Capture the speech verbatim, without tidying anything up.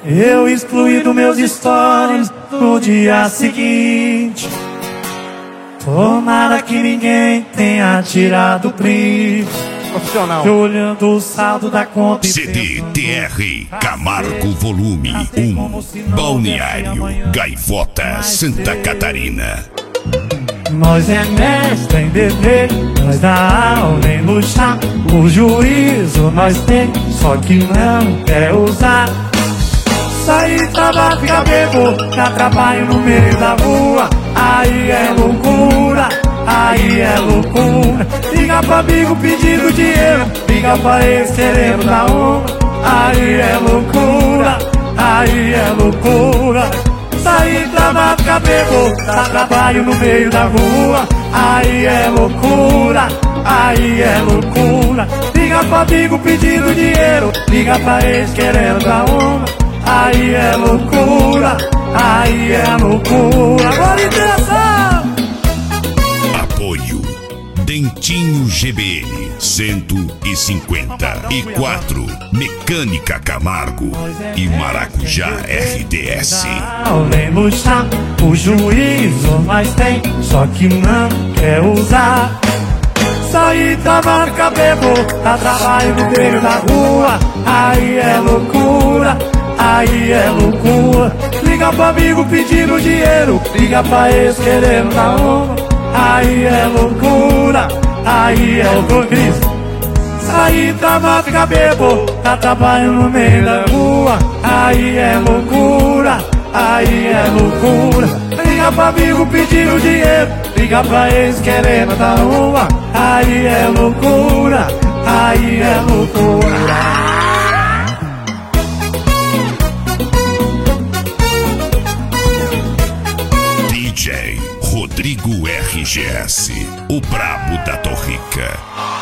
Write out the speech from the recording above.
Eu excluí dos meus stories no dia seguinte. Tomara que ninguém tenha tirado print. Profissional. Eu olhando o saldo da conta. C D T R Camargo Volume um, Balneário Gaivota, Santa Catarina. Nós é mestre em beber, nós dá aula em luxar. O juízo nós tem, só que não quer usar. Sair, trabalhar, ficar bebo, dá trabalho no meio da rua. Aí é loucura, aí é loucura. Liga pra amigo pedindo dinheiro, liga pra ex querendo dar uma. Aí é loucura, aí é loucura. Sair, trabalhar, ficar bebo, dá trabalho no meio da rua. Aí é loucura, aí é loucura. Liga pra amigo pedindo dinheiro, liga pra ex querendo dar uma. Aí é loucura, aí é loucura. Agora interessa! Apoio Dentinho G B N cento e cinquenta e quatro, Mecânica Camargo e Maracujá R D S. Além luxar, o juízo nós tem, só que não quer usar. Sair, trabalhar, ficar bebo, dá trabalho no meio da rua. Aí é loucura, aí é loucura. Liga pro amigo pedindo dinheiro, liga pra ex querendo dar uma. Aí é loucura, aí é loucura. Sair, trabalhar, ficar bebo, dá trabalho no meio da rua. Aí é loucura, aí é loucura. Liga pro amigo pedindo dinheiro, liga pra ex querendo dar uma. Aí é loucura, aí é loucura. D J Rodrigo R G S, o brabo da Torrica.